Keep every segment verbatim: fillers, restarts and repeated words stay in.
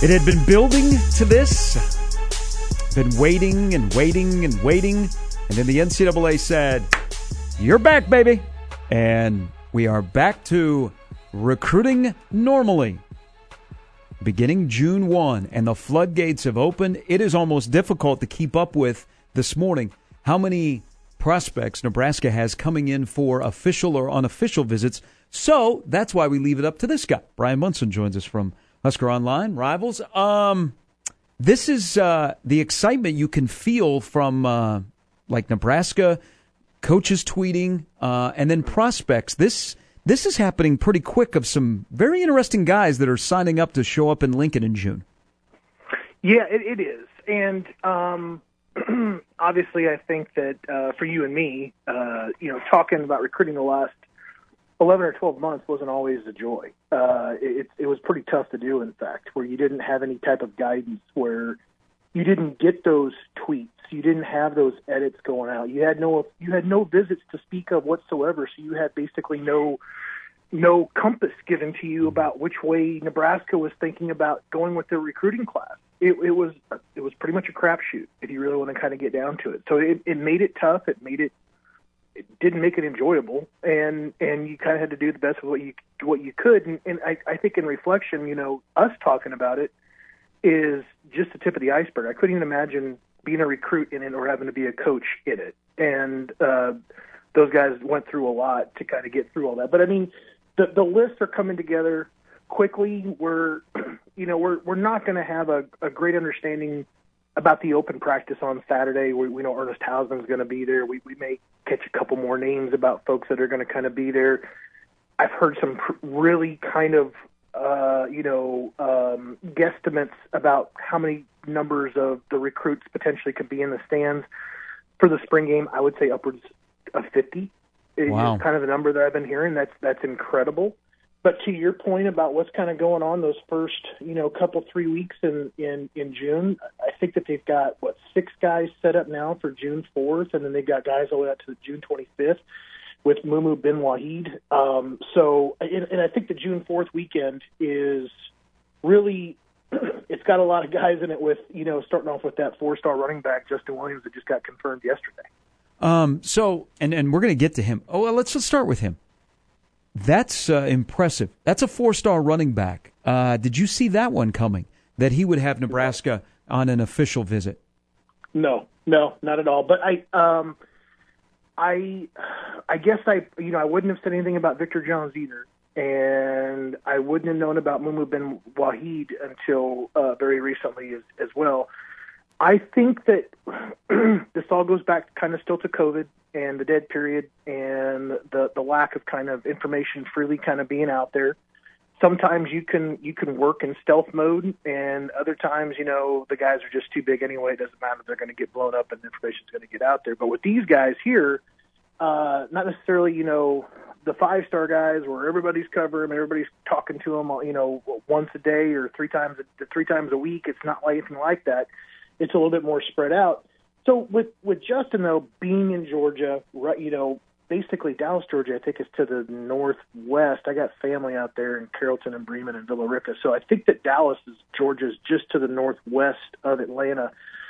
It had been building to this, been waiting and waiting and waiting, and then the N C double A said, you're back, baby. And we are back to recruiting normally. Beginning June first, and the floodgates have opened. It is almost difficult to keep up with this morning how many prospects Nebraska has coming in for official or unofficial visits. So that's why we leave it up to this guy. Brian Munson joins us from Husker Online, Rivals. Um, this is uh, the excitement you can feel from uh, like Nebraska, coaches tweeting, uh, and then prospects. This this is happening pretty quick of some very interesting guys that are signing up to show up in Lincoln in June. Yeah, it, it is. And um, obviously I think that uh, for you and me, uh, you know, talking about recruiting the last eleven or twelve months wasn't always a joy. Uh, it, it was pretty tough to do, in fact, where you didn't have any type of guidance, where you didn't get those tweets, you didn't have those edits going out. You had no you had no visits to speak of whatsoever, so you had basically no no compass given to you about which way Nebraska was thinking about going with their recruiting class. It, it was it was pretty much a crapshoot if you really want to kind of get down to it. So it, it made it tough. It made it It didn't make it enjoyable, and, and you kind of had to do the best with what you what you could. And, and I, I think in reflection, you know, us talking about it is just the tip of the iceberg. I couldn't even imagine being a recruit in it or having to be a coach in it. And uh, those guys went through a lot to kind of get through all that. But I mean, the the lists are coming together quickly. We're you know we're we're not going to have a, a great understanding about the open practice on Saturday. We, we know Ernest Hausman's going to be there. We, we may catch a couple more names about folks that are going to kind of be there. I've heard some pr- really kind of, uh, you know, um, guesstimates about how many numbers of the recruits potentially could be in the stands for the spring game. I would say upwards of fifty. Wow. Is kind of the number that I've been hearing. That's that's incredible. But to your point about what's kind of going on those first, you know, couple, three weeks in, in, in June, I think that they've got, what, six guys set up now for June fourth, and then they've got guys all the way out to June twenty-fifth with Mumu bin Wahid. Um, so, and, and I think the June fourth weekend is really, it's got a lot of guys in it with, you know, starting off with that four-star running back, Justin Williams, that just got confirmed yesterday. Um, so, and, and we're going to get to him. Oh, well, let's just start with him. That's uh, impressive. That's a four-star running back. Uh, did you see that one coming, that he would have Nebraska on an official visit? No, no, not at all. But I, um, I, I guess I, you know, I wouldn't have said anything about Victor Jones either, and I wouldn't have known about Mumu bin Wahid until uh, very recently as, as well. I think that this all goes back kind of still to COVID and the dead period and the, the lack of kind of information freely kind of being out there. Sometimes you can you can work in stealth mode, and other times, you know, the guys are just too big anyway. It doesn't matter if they're going to get blown up and the information's going to get out there. But with these guys here, uh, not necessarily, you know, the five-star guys where everybody's covering them, everybody's talking to them, you know, once a day or three times three times a week. It's not like anything like that. It's a little bit more spread out. So with, with Justin, though, being in Georgia, right, you know, basically Dallas, Georgia, I think is to the northwest. I got family out there in Carrollton and Bremen and Villa Rica. So I think that Dallas, is Georgia, is just to the northwest of Atlanta.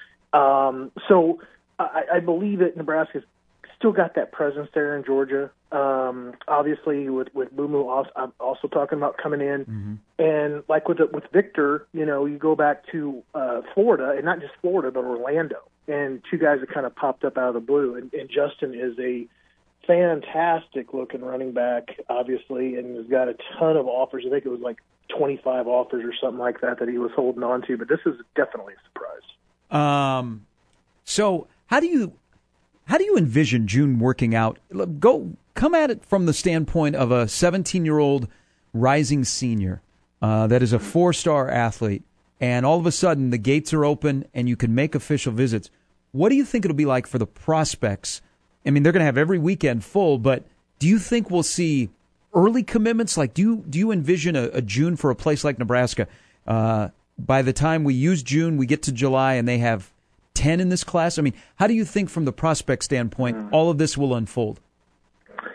Um, so I, I believe that Nebraska's still got that presence there in Georgia. Um, obviously, with with Mumu also, I'm also talking about coming in, Mm-hmm. and like with with Victor, you know, you go back to uh, Florida, and not just Florida, but Orlando, and two guys that kind of popped up out of the blue. And, and Justin is a fantastic looking running back, obviously, and has got a ton of offers. I think it was like twenty-five offers or something like that that he was holding on to. But this is definitely a surprise. Um, so how do you how do you envision June working out? Go come at it from the standpoint of a seventeen-year-old rising senior uh, that is a four-star athlete, and all of a sudden the gates are open and you can make official visits. What do you think it'll be like for the prospects? I mean, they're going to have every weekend full, but do you think we'll see early commitments? Like, do you do you envision a, a June for a place like Nebraska? Uh, by the time we use June, we get to July, and they have ten in this class? I mean, how do you think from the prospect standpoint all of this will unfold?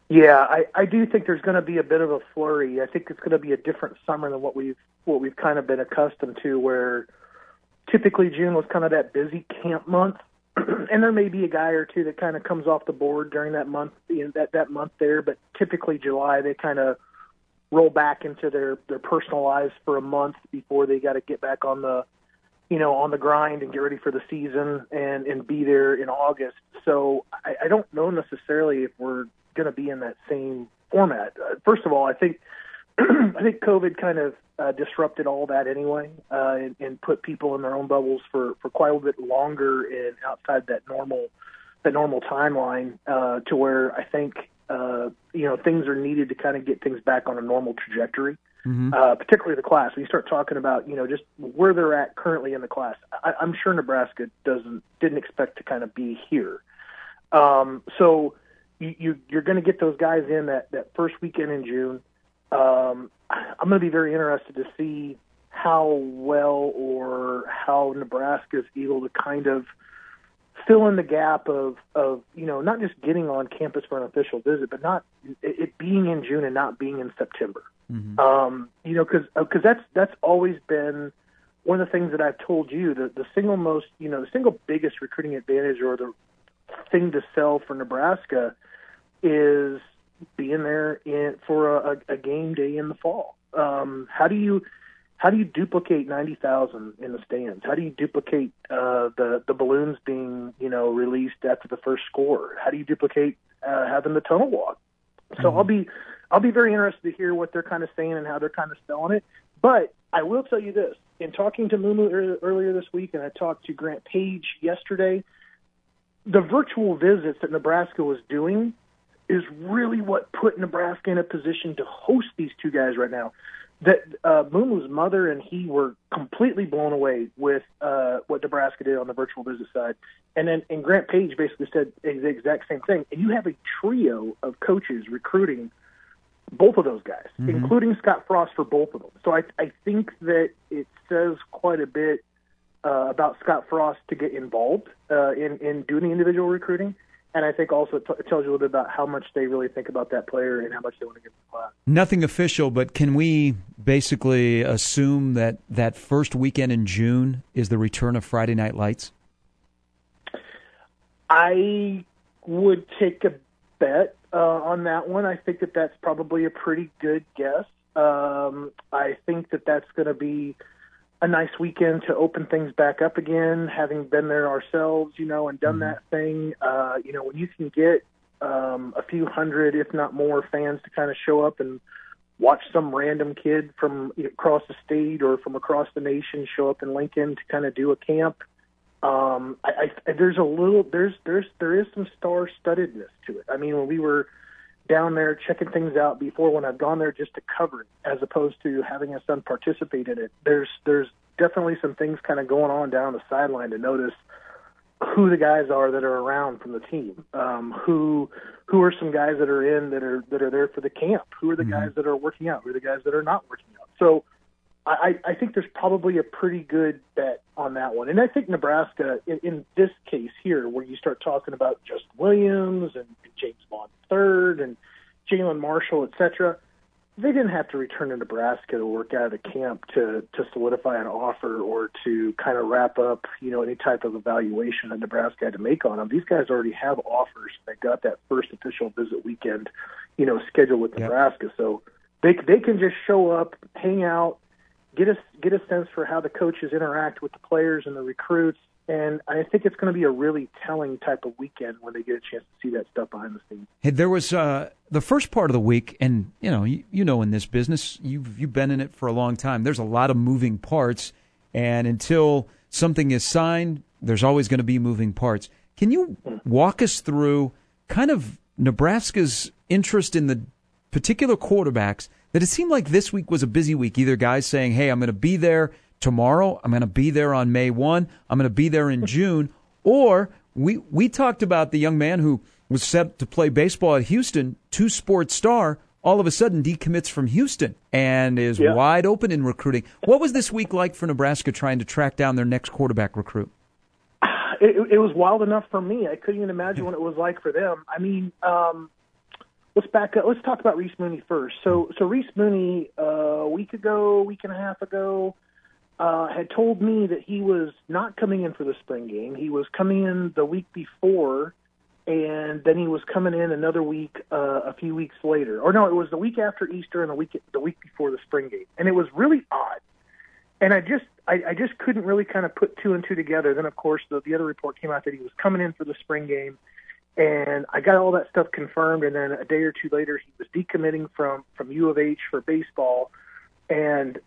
Yeah, I, I do think there's going to be a bit of a flurry. I think it's going to be a different summer than what we've what we've kind of been accustomed to, where typically June was kind of that busy camp month, and there may be a guy or two that kind of comes off the board during that month, you know, that that month there. But typically July, they kind of roll back into their their personal lives for a month before they got to get back on the you know, on the grind and get ready for the season and, and be there in August. So I, I don't know necessarily if we're going to be in that same format. Uh, first of all, I think I think COVID kind of uh, disrupted all that anyway, uh, and, and put people in their own bubbles for, for quite a bit longer and outside that normal that normal timeline, uh, to where I think uh, you know things are needed to kind of get things back on a normal trajectory. Mm-hmm. Uh, particularly the class. When you start talking about, you know, just where they're at currently in the class, I, I'm sure Nebraska doesn't didn't expect to kind of be here. Um, so you, you, you're going to get those guys in that, that first weekend in June. Um, I'm going to be very interested to see how well or how Nebraska is able to kind of fill in the gap of, of, you know, not just getting on campus for an official visit, but not it, it being in June and not being in September. Mm-hmm. Um, you know, because because that's that's always been one of the things that I've told you. The the single most, you know, the single biggest recruiting advantage or the thing to sell for Nebraska is being there in for a, a game day in the fall. Um, how do you how do you duplicate ninety thousand in the stands? How do you duplicate uh, the the balloons being you know released after the first score? How do you duplicate uh, having the tunnel walk? So mm-hmm. I'll be. I'll be very interested to hear what they're kind of saying and how they're kind of selling it. But I will tell you this. In talking to Mumu earlier this week, and I talked to Grant Page yesterday, the virtual visits that Nebraska was doing is really what put Nebraska in a position to host these two guys right now. That uh, Mumu's mother and he were completely blown away with uh, what Nebraska did on the virtual visit side. And then and Grant Page basically said the exact same thing. And you have a trio of coaches recruiting both of those guys, mm-hmm. including Scott Frost for both of them. So I, I think that it says quite a bit uh, about Scott Frost to get involved uh, in, in doing the individual recruiting. And I think also it, t- it tells you a little bit about how much they really think about that player and how much they want to get in the class. Nothing official, but can we basically assume that that first weekend in June is the return of Friday Night Lights? I would take a bet uh, on that one. I think that that's probably a pretty good guess. Um, I think that that's going to be a nice weekend to open things back up again, having been there ourselves, you know, and done mm-hmm. that thing. Uh, you know, when you can get um, a few hundred, if not more, fans to kind of show up and watch some random kid from you know, across the state or from across the nation show up in Lincoln to kind of do a camp. Um, I, I, there's a little, there's, there's, there is some star-studdedness to it. I mean, when we were down there checking things out before, when I've gone there just to cover it, as opposed to having a son participate in it, there's, there's definitely some things kind of going on down the sideline to notice who the guys are that are around from the team. Um, who, who are some guys that are in that are, that are there for the camp? Who are the mm-hmm. guys that are working out? Who are the guys that are not working out? So, I, I think there's probably a pretty good bet on that one. And I think Nebraska, in, in this case here, where you start talking about Justin Williams and, and James Bond third and Jalen Marshall, et cetera, they didn't have to return to Nebraska to work out of the camp to, to solidify an offer or to kind of wrap up, you know, any type of evaluation that Nebraska had to make on them. These guys already have offers. They got that first official visit weekend, you know, scheduled with yep. Nebraska. So they they can just show up, hang out, Get a, get a sense for how the coaches interact with the players and the recruits, and I think it's going to be a really telling type of weekend when they get a chance to see that stuff behind the scenes. Hey, there was uh, the first part of the week, and you know, you, you know, in this business, you've you've been in it for a long time. There's a lot of moving parts, and until something is signed, there's always going to be moving parts. Can you walk us through kind of Nebraska's interest in the particular quarterbacks? That it seemed like this week was a busy week. Either guys saying, hey, I'm going to be there tomorrow. I'm going to be there on May first. I'm going to be there in June. Or we we talked about the young man who was set to play baseball at Houston, two-sport star, all of a sudden decommits from Houston and is yeah. wide open in recruiting. What was this week like for Nebraska trying to track down their next quarterback recruit? It, it was wild enough for me. I couldn't even imagine what it was like for them. I mean, um, let's back up. Let's talk about Reese Mooney first. So, so Reese Mooney, uh, a week ago, week and a half ago, uh, had told me that he was not coming in for the spring game. He was coming in the week before, and then he was coming in another week, uh, a few weeks later. Or no, it was the week after Easter and the week the week before the spring game, and it was really odd. And I just I, I just couldn't really kind of put two and two together. Then, of course, the, the other report came out that he was coming in for the spring game. And I got all that stuff confirmed, and then a day or two later, he was decommitting from, from U of H for baseball. And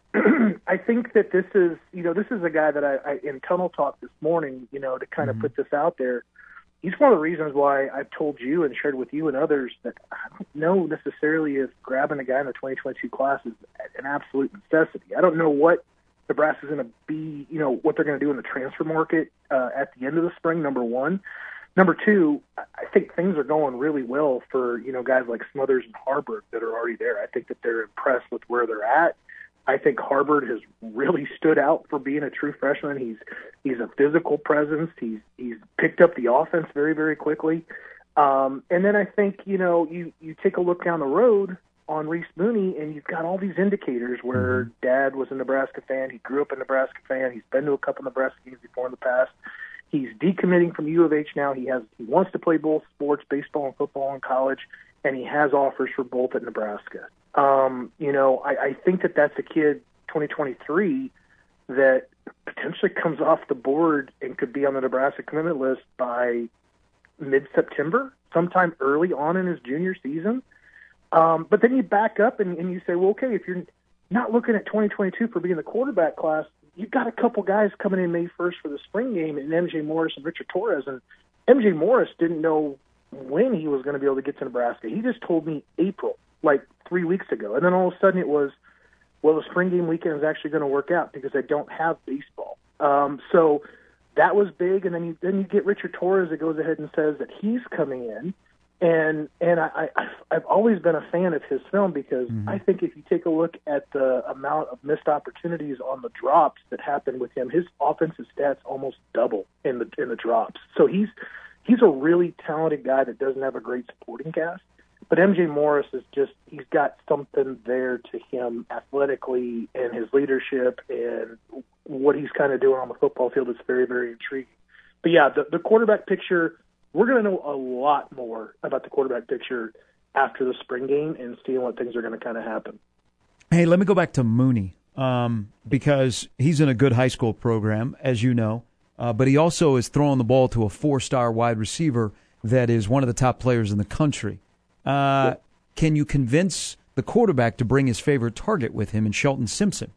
I think that this is, you know, this is a guy that I, I in Tunnel Talk this morning, you know, to kind mm-hmm. of put this out there. He's one of the reasons why I've told you and shared with you and others that I don't know necessarily if grabbing a guy in the twenty twenty-two class is an absolute necessity. I don't know what Nebraska's going to be, you know, what they're going to do in the transfer market uh, at the end of the spring, number one. Number two, I think things are going really well for, you know, guys like Smothers and Harbord that are already there. I think that they're impressed with where they're at. I think Harbord has really stood out for being a true freshman. He's he's a physical presence. He's he's picked up the offense very, very quickly. Um, and then I think, you know, you, you take a look down the road on Reese Mooney, and you've got all these indicators where mm-hmm. Dad was a Nebraska fan. He grew up a Nebraska fan. He's been to a couple Nebraska games before in the past. He's decommitting from U of H now. He has he wants to play both sports, baseball and football in college, and he has offers for both at Nebraska. Um, you know, I, I think that that's a kid, twenty twenty-three, that potentially comes off the board and could be on the Nebraska commitment list by mid-September, sometime early on in his junior season. Um, but then you back up and, and you say, well, okay, if you're not looking at twenty twenty-two for being the quarterback class, you've got a couple guys coming in May first for the spring game, and M J Morris and Richard Torres. And M J Morris didn't know when he was going to be able to get to Nebraska. He just told me April, like three weeks ago. And then all of a sudden it was, well, the spring game weekend is actually going to work out because I don't have baseball. Um, so that was big. And then you then you get Richard Torres that goes ahead and says that he's coming in. And and I, I, I've always been a fan of his film because mm-hmm. I think if you take a look at the amount of missed opportunities on the drops that happened with him, his offensive stats almost double in the in the drops. So he's he's a really talented guy that doesn't have a great supporting cast. But M J Morris is just he's got something there to him athletically and his leadership and what he's kind of doing on the football field is very, very intriguing. But yeah, the, the quarterback picture. We're going to know a lot more about the quarterback picture after the spring game and seeing what things are going to kind of happen. Hey, let me go back to Mooney um, because he's in a good high school program, as you know, uh, but he also is throwing the ball to a four-star wide receiver that is one of the top players in the country. Uh, yep. Can you convince the quarterback to bring his favorite target with him in Shelton Simpson?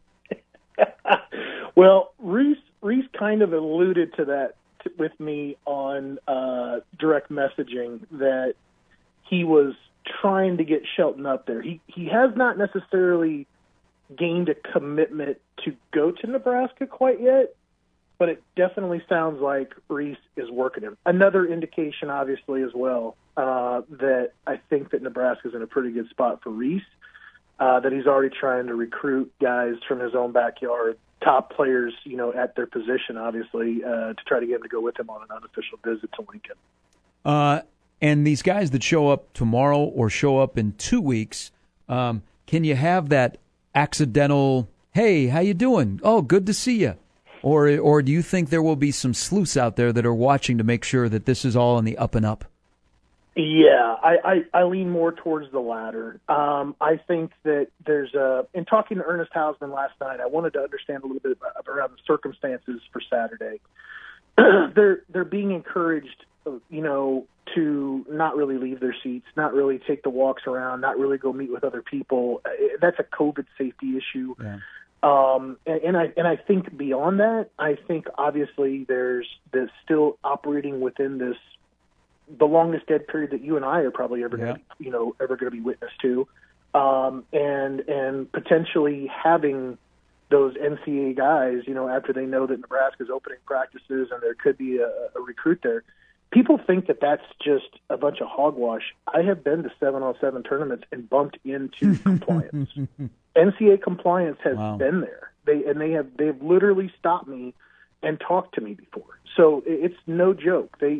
Well, Reese, Reese kind of alluded to that with me on uh, direct messaging that he was trying to get Shelton up there. He he has not necessarily gained a commitment to go to Nebraska quite yet, but it definitely sounds like Reese is working him. Another indication, obviously, as well, uh, that I think that Nebraska's in a pretty good spot for Reese, uh, that he's already trying to recruit guys from his own backyard, top players, you know, at their position, obviously, uh, to try to get him to go with him on an unofficial visit to Lincoln. Uh, and these guys that show up tomorrow or show up in two weeks, um, can you have that accidental, hey, how you doing? Oh, good to see you. Or, or do you think there will be some sleuths out there that are watching to make sure that this is all on the up and up? Yeah, I, I, I lean more towards the latter. Um, I think that there's a, in talking to Ernest Hausman last night, I wanted to understand a little bit about, around the circumstances for Saturday. they're they're being encouraged, you know, to not really leave their seats, not really take the walks around, not really go meet with other people. That's a COVID safety issue. Yeah. Um, and, and I and I think beyond that, I think obviously there's this still operating within this. The longest dead period that you and I are probably ever, yeah. gonna, you know, ever going to be witness to, um, and and potentially having those N C A A guys, you know, after they know that Nebraska's opening practices and there could be a, a recruit there. People think that that's just a bunch of hogwash. I have been to seven on seven tournaments and bumped into compliance. N C A A compliance has wow. been there. They and they have they've literally stopped me and talked to me before. So it's no joke. They.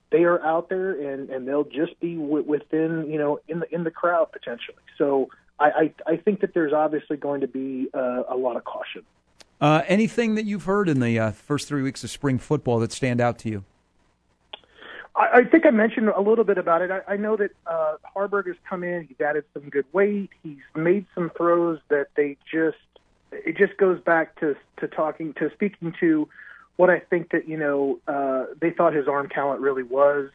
they are out there, and, and they'll just be w- within, you know, in the in the crowd potentially. So I, I, I think that there's obviously going to be uh, a lot of caution. Uh, anything that you've heard in the uh, first three weeks of spring football that stand out to you? I, I think I mentioned a little bit about it. I, I know that uh, Haarberg has come in. He's added some good weight. He's made some throws that they just – it just goes back to to talking – to speaking to what I think that, you know, uh, they thought his arm talent really was.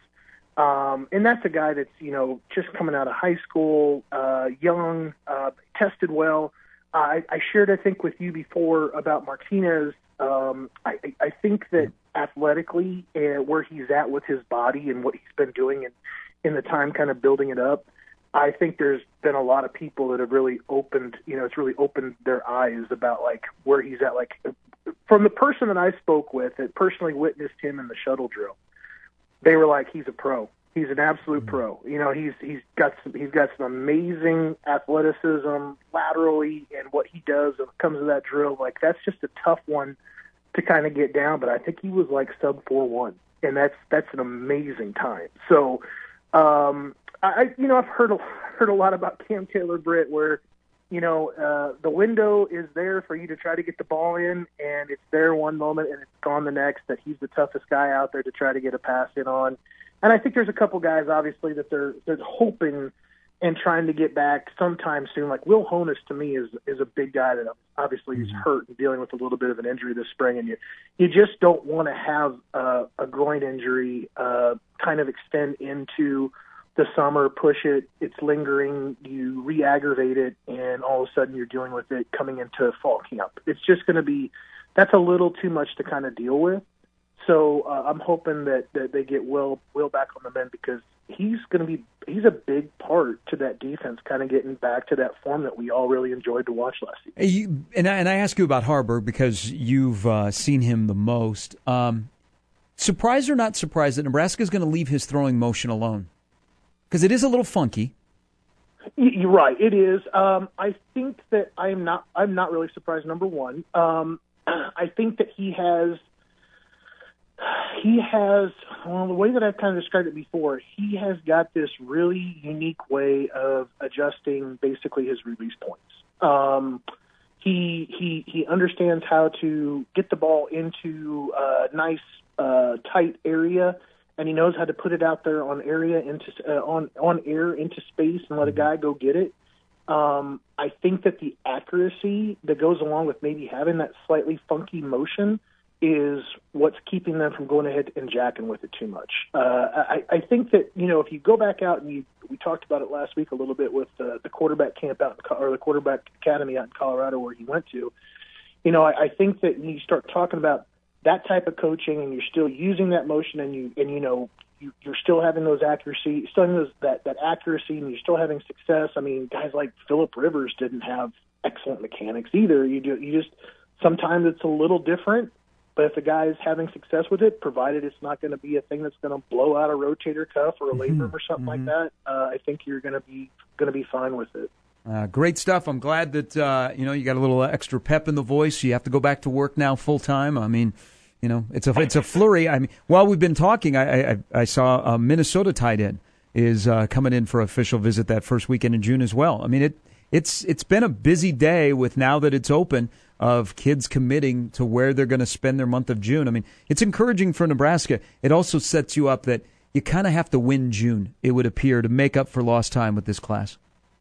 Um, and that's a guy that's, you know, just coming out of high school, uh, young, uh, tested well. I, I shared, I think, with you before about Martinez. Um, I, I think that athletically, uh, where he's at with his body and what he's been doing in, in the time kind of building it up, I think there's been a lot of people that have really opened, you know, it's really opened their eyes about, like, where he's at. Like, from the person that I spoke with that personally witnessed him in the shuttle drill, they were like, he's a pro. He's an absolute mm-hmm. pro. You know, he's he's got some he's got some amazing athleticism laterally, and what he does when it comes to that drill, like, that's just a tough one to kind of get down. But I think he was like sub four one, and that's that's an amazing time. So, um, I you know I've heard a, heard a lot about Cam Taylor-Britt, where, you know, uh, the window is there for you to try to get the ball in, and it's there one moment and it's gone the next. That he's the toughest guy out there to try to get a pass in on. And I think there's a couple guys, obviously, that they're they're hoping and trying to get back sometime soon. Like Will Honus, to me, is is a big guy that obviously is hurt and dealing with a little bit of an injury this spring. And you you just don't want to have uh, a groin injury uh, kind of extend into the summer, push it, it's lingering, you re-aggravate it, and all of a sudden you're dealing with it coming into fall camp. It's just going to be, that's a little too much to kind of deal with. So uh, I'm hoping that, that they get Will Will back on the mend, because he's going to be he's a big part to that defense, kind of getting back to that form that we all really enjoyed to watch last season. You, and, I, and I ask you about Haarberg because you've uh, seen him the most. Um, surprised or not surprised that Nebraska is going to leave his throwing motion alone? Because it is a little funky. You're right, it is. Um, I think that I am not. I'm not really surprised. Number one, um, I think that he has. He has, well, the way that I've kind of described it before, he has got this really unique way of adjusting basically his release points. Um, he he he understands how to get the ball into a nice, uh, tight area, and he knows how to put it out there on area into uh, on on air into space and let a guy go get it. Um, I think that the accuracy that goes along with maybe having that slightly funky motion is what's keeping them from going ahead and jacking with it too much. Uh, I, I think that, you know, if you go back out and you, we talked about it last week a little bit with uh, the quarterback camp out in, or the quarterback academy out in Colorado where he went to, you know, I, I think that when you start talking about that type of coaching and you're still using that motion and you, and, you know, you, you're still having those accuracy, still having those, that, that accuracy, and you're still having success. I mean, guys like Phillip Rivers didn't have excellent mechanics either. You do, you just, sometimes it's a little different. But if the guy is having success with it, provided it's not going to be a thing that's going to blow out a rotator cuff or a labrum mm-hmm. or something mm-hmm. like that, uh, I think you're going to be going to be fine with it. Uh, great stuff. I'm glad that uh, you know you got a little extra pep in the voice. You have to go back to work now full time. I mean, you know, it's a it's a flurry. I mean, while we've been talking, I I, I saw a Minnesota tight end is uh, coming in for an official visit that first weekend in June as well. I mean, it it's it's been a busy day with now that it's open, of kids committing to where they're going to spend their month of June. I mean, it's encouraging for Nebraska. It also sets you up that you kind of have to win June, it would appear, to make up for lost time with this class.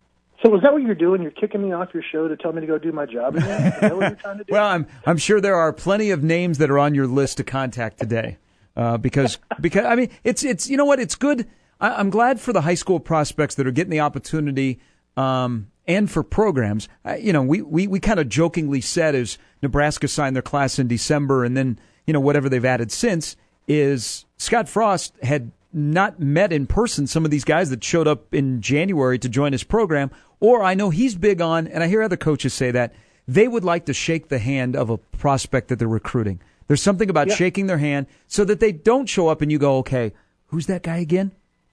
So is that what you're doing? You're kicking me off your show to tell me to go do my job again? Is that what you're trying to do? Well, I'm I'm sure there are plenty of names that are on your list to contact today. Uh, because, because I mean, it's, it's you know what, it's good. I, I'm glad for the high school prospects that are getting the opportunity um, and for programs. Uh, you know, we, we, we kind of jokingly said as Nebraska signed their class in December and then, you know, whatever they've added since is Scott Frost had not met in person some of these guys that showed up in January to join his program. Or I know he's big on, and I hear other coaches say that, they would like to shake the hand of a prospect that they're recruiting. There's something about yeah. shaking their hand so that they don't show up and you go, okay, who's that guy again?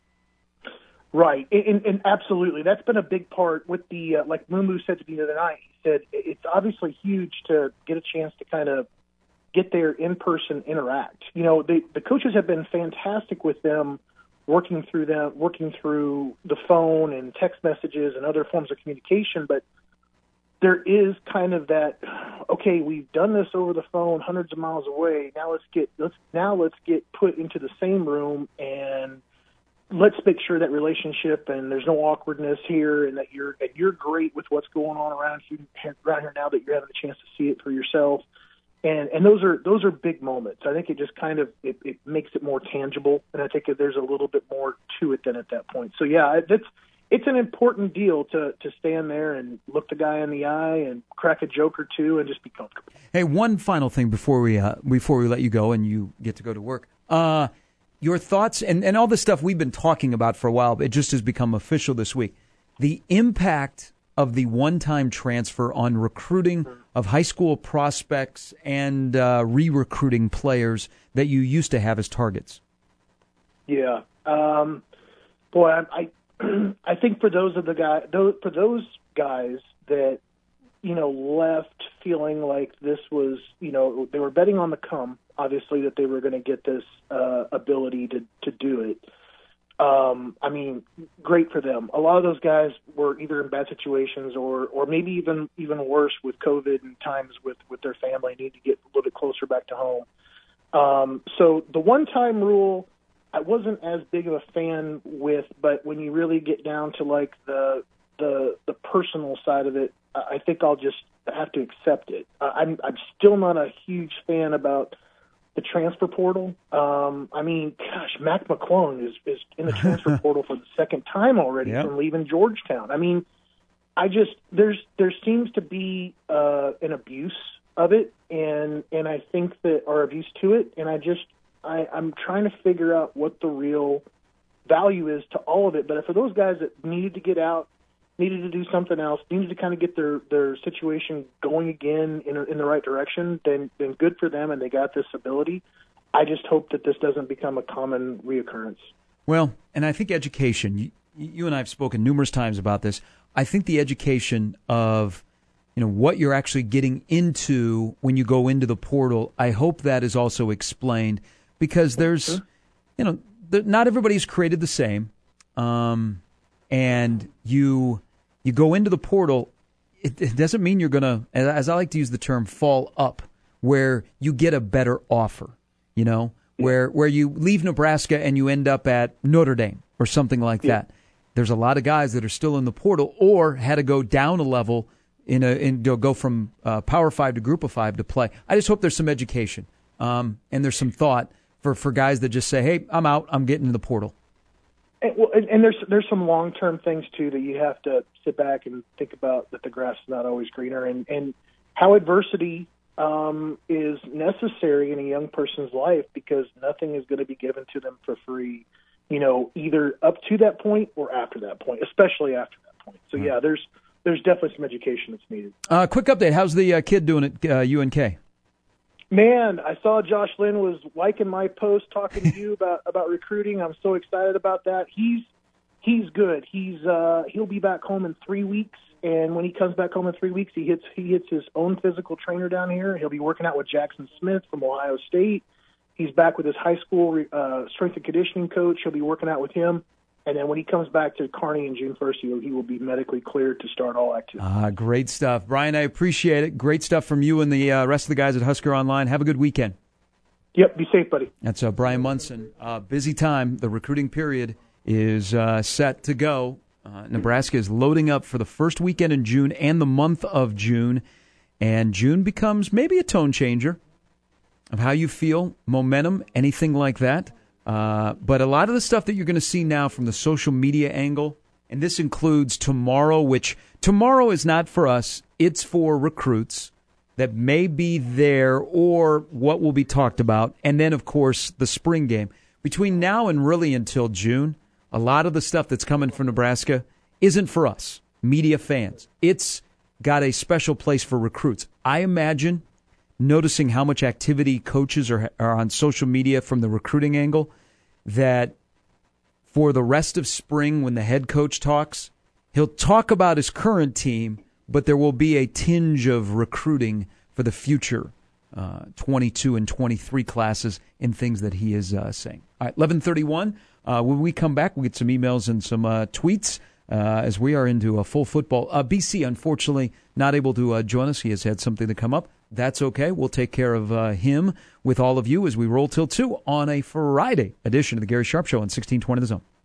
Right, and, and absolutely. That's been a big part with the, uh, like Mumu said to me the other night, he said it's obviously huge to get a chance to kind of get there in person, interact. You know, they, the coaches have been fantastic with them, working through them, working through the phone and text messages and other forms of communication. But there is kind of that, okay, we've done this over the phone, hundreds of miles away. Now let's get let's now let's get put into the same room and let's make sure that relationship and there's no awkwardness here, and that you're and you're great with what's going on around you around here now that you're having a chance to see it for yourself. And and those are those are big moments. I think it just kind of it, it makes it more tangible, and I think there's a little bit more to it than at that point. So yeah, that's it's an important deal to to stand there and look the guy in the eye and crack a joke or two and just be comfortable. Hey, one final thing before we uh, before we let you go and you get to go to work. Uh, your thoughts and, and all the stuff we've been talking about for a while. It just has become official this week. The impact of the one-time transfer on recruiting of high school prospects and uh, re-recruiting players that you used to have as targets? Yeah, um, boy, I, I I think for those of the guy, those, for those guys that you know left feeling like this was, you know, they were betting on the come, obviously, that they were going to get this uh, ability to to do it. Um, I mean, great for them. A lot of those guys were either in bad situations or, or maybe even, even worse with COVID and times with, with their family, need to get a little bit closer back to home. Um, so the one-time rule, I wasn't as big of a fan with, but when you really get down to like the the the personal side of it, I think I'll just have to accept it. I'm I'm still not a huge fan about the transfer portal. Um, I mean, gosh, Mac McClung is, is in the transfer portal for the second time already yep. from leaving Georgetown. I mean, I just there's there seems to be uh, an abuse of it, and and I think that or abuse to it, and I just I, I'm trying to figure out what the real value is to all of it. But for those guys that needed to get out, needed to do something else, needed to kind of get their, their situation going again in, in the right direction, then then good for them, and they got this ability. I just hope that this doesn't become a common reoccurrence. Well, and I think education, you, you and I have spoken numerous times about this, I think the education of you know what you're actually getting into when you go into the portal, I hope that is also explained, because there's, sure. you know, the, not everybody's created the same, um, and you... You go into the portal, it, it doesn't mean you're going to, as I like to use the term, fall up, where you get a better offer, you know, yeah. where where you leave Nebraska and you end up at Notre Dame or something like yeah. that. There's a lot of guys that are still in the portal or had to go down a level in a in go from uh, Power Five to Group of Five to play. I just hope there's some education um, and there's some thought for, for guys that just say, hey, I'm out, I'm getting in the portal. And, well, and, and there's there's some long-term things, too, that you have to sit back and think about, that the grass is not always greener, and, and how adversity um, is necessary in a young person's life, because nothing is going to be given to them for free, you know, either up to that point or after that point, especially after that point. So, yeah, there's there's definitely some education that's needed. Uh, quick update. How's the uh, kid doing at uh, U N K? Man, I saw Josh Lynn was liking my post talking to you about, about recruiting. I'm so excited about that. He's he's good. He's uh, he'll be back home in three weeks, and when he comes back home in three weeks, he hits he hits his own physical trainer down here. He'll be working out with Jackson Smith from Ohio State. He's back with his high school uh, strength and conditioning coach. He'll be working out with him. And then when he comes back to Kearney on June first, he will, he will be medically cleared to start all activity. Ah, great stuff. Brian, I appreciate it. Great stuff from you and the uh, rest of the guys at Husker Online. Have a good weekend. Yep, be safe, buddy. That's uh, Brian Munson. Uh, busy time. The recruiting period is uh, set to go. Uh, Nebraska is loading up for the first weekend in June and the month of June. And June becomes maybe a tone changer of how you feel, momentum, anything like that. Uh, but a lot of the stuff that you're going to see now from the social media angle, and this includes tomorrow, which tomorrow is not for us. It's for recruits that may be there or what will be talked about. And then, of course, the spring game. Between now and really until June, a lot of the stuff that's coming from Nebraska isn't for us, media fans. It's got a special place for recruits. I imagine noticing how much activity coaches are, are on social media from the recruiting angle, that for the rest of spring when the head coach talks, he'll talk about his current team, but there will be a tinge of recruiting for the future uh, twenty-two and twenty-three classes in things that he is uh, saying. All right, eleven thirty-one. Uh, when we come back, we'll get some emails and some uh, tweets uh, as we are into a full football. Uh, B C, unfortunately, not able to uh, join us. He has had something to come up. That's okay. We'll take care of uh, him with all of you as we roll till two on a Friday edition of the Gary Sharp Show on sixteen twenty The Zone.